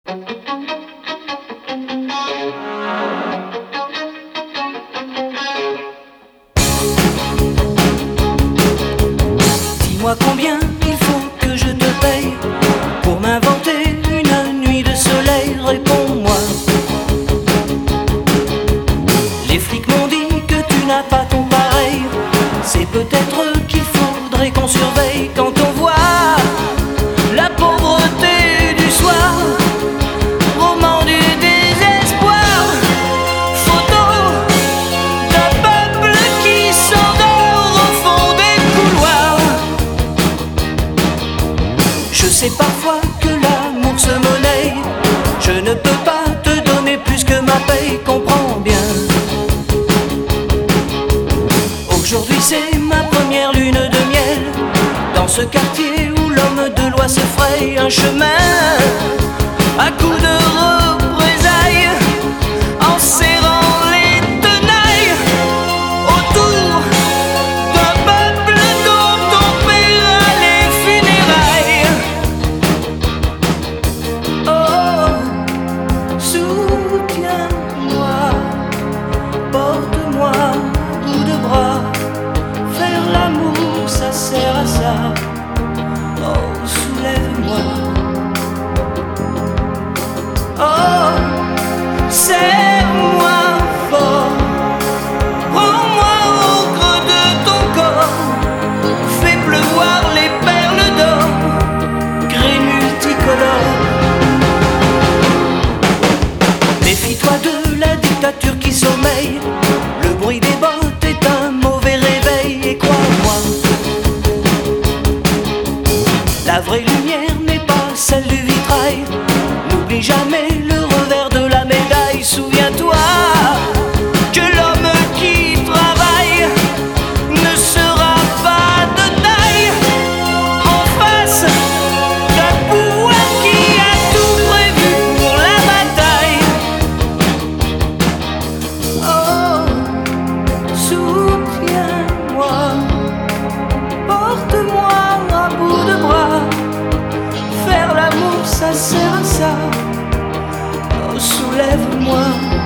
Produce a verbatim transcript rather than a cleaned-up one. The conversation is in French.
Dis-moi combien il faut que je te paye pour m'inventer une nuit de soleil, réponds-moi. Les flics m'ont dit que tu n'as pas ton pareil, c'est peut-être qu'il faudrait qu'on surveille quand on voit la pauvreté du soir, roman du désespoir, photo d'un peuple qui s'endort au fond des couloirs. Je sais parfois que l'amour se monnaie, je ne peux pas te donner plus que ma paye, comprends bien. Aujourd'hui c'est ma première lune de miel, dans ce quartier où l'homme de loi se fraye un chemin à coups de représailles, en serrant les tenailles autour d'un peuple dont on paiera les funérailles. Oh, soutiens-moi, porte-moi bout de bras, faire l'amour ça sert à ça. Oh, soulève-moi. Oh, serre-moi fort, prends-moi au creux de ton corps, fais pleuvoir les perles d'or, gris multicolore. Méfie-toi de la dictature qui sommeille, le bruit des bottes est un mauvais réveil, et crois-moi, la vraie lumière n'est pas celle du vitrail. N'oublie jamais le revers de la médaille. Souviens-toi que l'homme qui travaille ne sera pas de taille en face d'un pouvoir qui a tout prévu pour la bataille. Oh, soutiens-moi, porte-moi à bout de bras, faire l'amour ça sert à ça. Oh, soulève-moi.